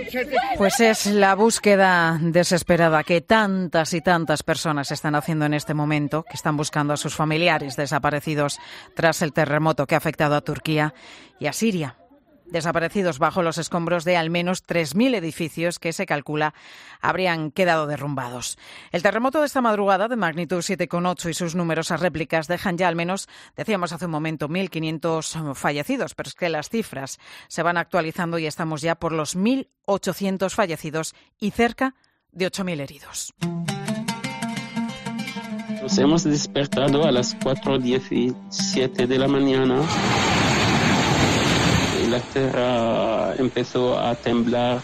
Pues es la búsqueda desesperada que tantas y tantas personas están haciendo en este momento, que están buscando a sus familiares desaparecidos tras el terremoto que ha afectado a Turquía y a Siria. Desaparecidos bajo los escombros de al menos 3.000 edificios que se calcula habrían quedado derrumbados. El terremoto de esta madrugada, de magnitud 7,8 y sus numerosas réplicas, dejan ya al menos, decíamos hace un momento, 1.500 fallecidos, pero es que las cifras se van actualizando y estamos ya por los 1.800 fallecidos y cerca de 8.000 heridos. Nos hemos despertado a las 4:17 de la mañana. La tierra empezó a temblar,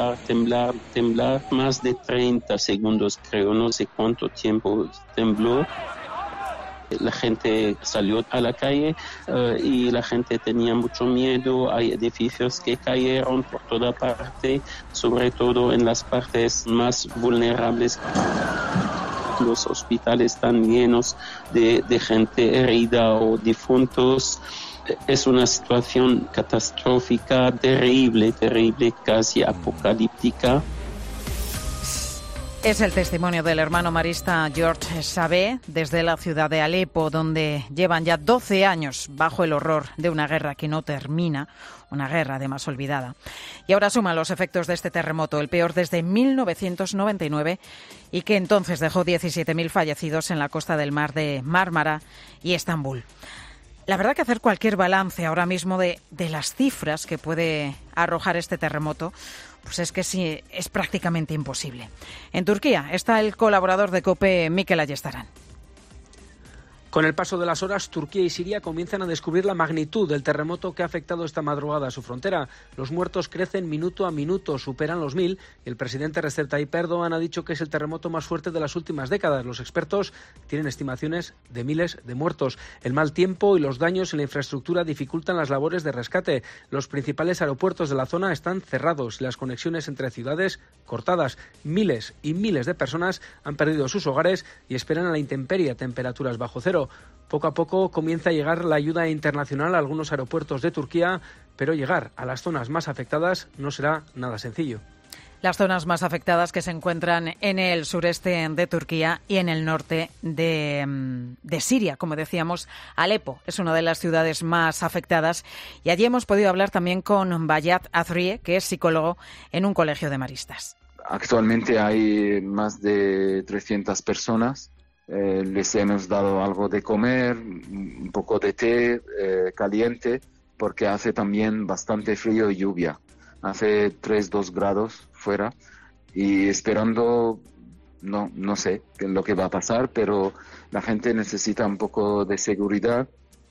más de 30 segundos, creo, no sé cuánto tiempo tembló. La gente salió a la calle y la gente tenía mucho miedo. Hay edificios que cayeron por toda parte, sobre todo en las partes más vulnerables. Los hospitales están llenos de gente herida o difuntos. Es una situación catastrófica, terrible, casi apocalíptica. Es el testimonio del hermano marista George Sabé desde la ciudad de Alepo, donde llevan ya 12 años bajo el horror de una guerra que no termina, una guerra además olvidada. Y ahora suman los efectos de este terremoto, el peor desde 1999, y que entonces dejó 17.000 fallecidos en la costa del mar de Mármara y Estambul. La verdad que hacer cualquier balance ahora mismo de las cifras que puede arrojar este terremoto, pues es que sí, es prácticamente imposible. En Turquía está el colaborador de COPE, Mikel Ayestarán. Con el paso de las horas, Turquía y Siria comienzan a descubrir la magnitud del terremoto que ha afectado esta madrugada a su frontera. Los muertos crecen minuto a minuto, superan los 1.000 y el presidente Recep Tayyip Erdogan ha dicho que es el terremoto más fuerte de las últimas décadas. Los expertos tienen estimaciones de miles de muertos. El mal tiempo y los daños en la infraestructura dificultan las labores de rescate. Los principales aeropuertos de la zona están cerrados y las conexiones entre ciudades cortadas. Miles y miles de personas han perdido sus hogares y esperan a la intemperie a temperaturas bajo cero. Poco a poco comienza a llegar la ayuda internacional a algunos aeropuertos de Turquía, pero llegar a las zonas más afectadas no será nada sencillo. Las zonas más afectadas que se encuentran en el sureste de Turquía y en el norte de Siria. Como decíamos, Alepo es una de las ciudades más afectadas y allí hemos podido hablar también con Bayat Azrie, que es psicólogo en un colegio de maristas. Actualmente hay más de 300 personas. Les hemos dado algo de comer, un poco de té caliente, porque hace también bastante frío y lluvia. Hace 2 grados fuera y esperando, no sé qué es lo que va a pasar, pero la gente necesita un poco de seguridad.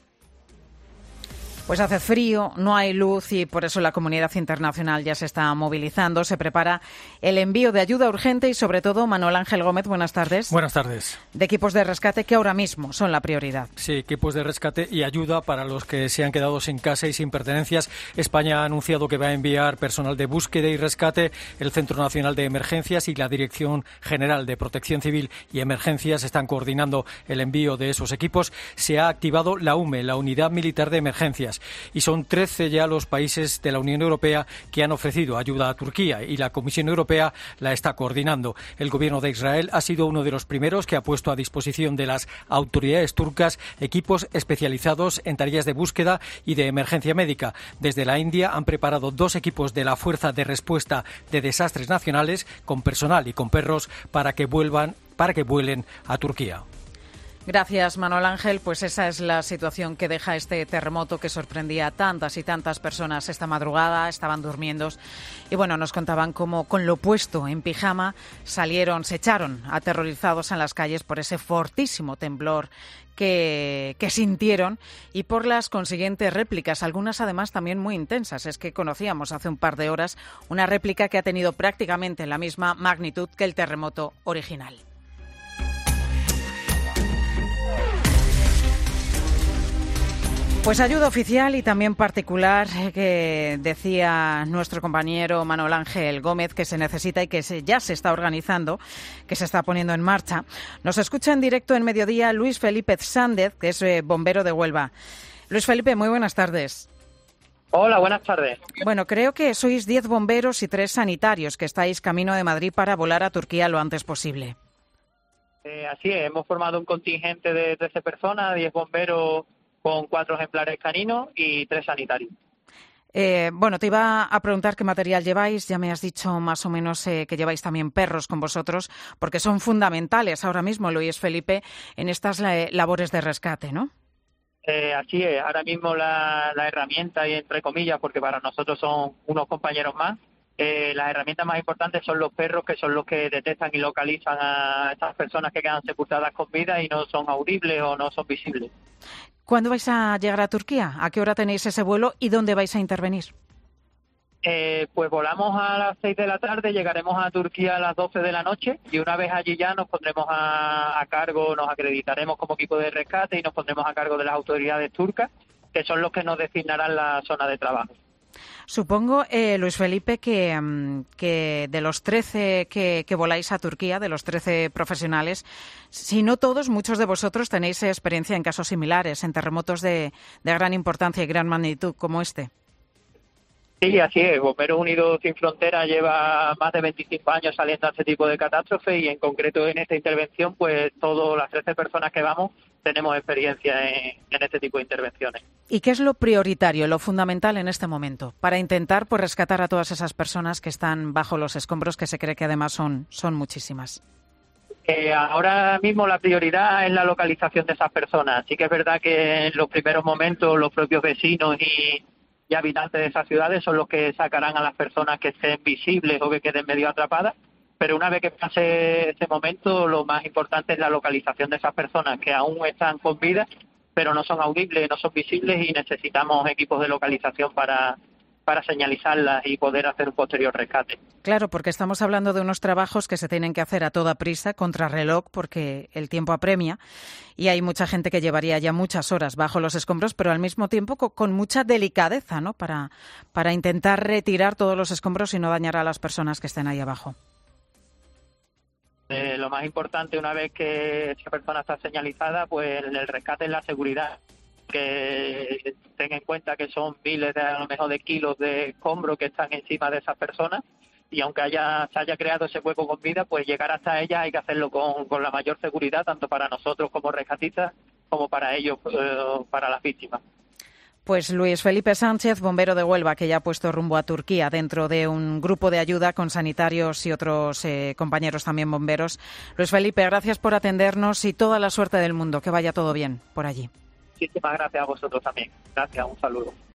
Pues hace frío, no hay luz y por eso la comunidad internacional ya se está movilizando. Se prepara el envío de ayuda urgente y sobre todo, Manuel Ángel Gómez, buenas tardes. Buenas tardes. De equipos de rescate que ahora mismo son la prioridad. Sí, equipos de rescate y ayuda para los que se han quedado sin casa y sin pertenencias. España ha anunciado que va a enviar personal de búsqueda y rescate. El Centro Nacional de Emergencias y la Dirección General de Protección Civil y Emergencias están coordinando el envío de esos equipos. Se ha activado la UME, la Unidad Militar de Emergencias. Y son 13 ya los países de la Unión Europea que han ofrecido ayuda a Turquía y la Comisión Europea la está coordinando. El gobierno de Israel ha sido uno de los primeros que ha puesto a disposición de las autoridades turcas equipos especializados en tareas de búsqueda y de emergencia médica. Desde la India han preparado 2 equipos de la Fuerza de Respuesta de Desastres Nacionales con personal y con perros para que vuelen a Turquía. Gracias, Manuel Ángel. Pues esa es la situación que deja este terremoto que sorprendía a tantas y tantas personas esta madrugada. Estaban durmiendo y bueno, nos contaban cómo con lo puesto en pijama se echaron aterrorizados en las calles por ese fortísimo temblor que sintieron y por las consiguientes réplicas, algunas además también muy intensas. Es que conocíamos hace un par de horas una réplica que ha tenido prácticamente la misma magnitud que el terremoto original. Pues ayuda oficial y también particular que decía nuestro compañero Manuel Ángel Gómez que se necesita y que ya se está organizando, que se está poniendo en marcha. Nos escucha en directo en Mediodía Luis Felipe Sández, que es bombero de Huelva. Luis Felipe, muy buenas tardes. Hola, buenas tardes. Bueno, creo que sois 10 bomberos y 3 sanitarios que estáis camino de Madrid para volar a Turquía lo antes posible. Así es, hemos formado un contingente de 13 personas, 10 bomberos con 4 ejemplares caninos y 3 sanitarios. Bueno, te iba a preguntar qué material lleváis. Ya me has dicho más o menos que lleváis también perros con vosotros, porque son fundamentales ahora mismo, Luis Felipe, en estas labores de rescate, ¿no? Así es, ahora mismo la herramienta, y entre comillas, porque para nosotros son unos compañeros más, las herramientas más importantes son los perros, que son los que detectan y localizan a estas personas que quedan sepultadas con vida y no son audibles o no son visibles. ¿Cuándo vais a llegar a Turquía? ¿A qué hora tenéis ese vuelo y dónde vais a intervenir? Pues volamos a las 6 de la tarde, llegaremos a Turquía a las 12 de la noche y una vez allí ya nos pondremos a cargo, nos acreditaremos como equipo de rescate y nos pondremos a cargo de las autoridades turcas, que son los que nos designarán la zona de trabajo. Supongo, Luis Felipe, que de los 13 que voláis a Turquía, de los 13 profesionales, si no todos, muchos de vosotros tenéis experiencia en casos similares, en terremotos de gran importancia y gran magnitud como este. Sí, así es. Bomberos Unidos Sin Fronteras lleva más de 25 años saliendo a este tipo de catástrofes y en concreto en esta intervención, pues todas las 13 personas que vamos tenemos experiencia en este tipo de intervenciones. ¿Y qué es lo prioritario, lo fundamental en este momento para intentar pues rescatar a todas esas personas que están bajo los escombros, que se cree que además son muchísimas? Ahora mismo la prioridad es la localización de esas personas. Sí que es verdad que en los primeros momentos los propios vecinos y habitantes de esas ciudades son los que sacarán a las personas que estén visibles o que queden medio atrapadas, pero una vez que pase ese momento, lo más importante es la localización de esas personas que aún están con vida, pero no son audibles, no son visibles y necesitamos equipos de localización para señalizarlas y poder hacer un posterior rescate. Claro, porque estamos hablando de unos trabajos que se tienen que hacer a toda prisa, contrarreloj, porque el tiempo apremia y hay mucha gente que llevaría ya muchas horas bajo los escombros, pero al mismo tiempo con mucha delicadeza, ¿no? Para intentar retirar todos los escombros y no dañar a las personas que estén ahí abajo. Lo más importante, una vez que esa persona está señalizada, pues en el rescate es la seguridad. Que tenga en cuenta que son miles a lo mejor de kilos de escombros que están encima de esas personas y aunque se haya creado ese hueco con vida, pues llegar hasta ellas hay que hacerlo con la mayor seguridad, tanto para nosotros como rescatistas como para ellos, para las víctimas. Pues Luis Felipe Sánchez, bombero de Huelva, que ya ha puesto rumbo a Turquía dentro de un grupo de ayuda con sanitarios y otros compañeros también bomberos. Luis Felipe, gracias por atendernos y toda la suerte del mundo, que vaya todo bien por allí. Muchísimas gracias a vosotros también. Gracias, un saludo.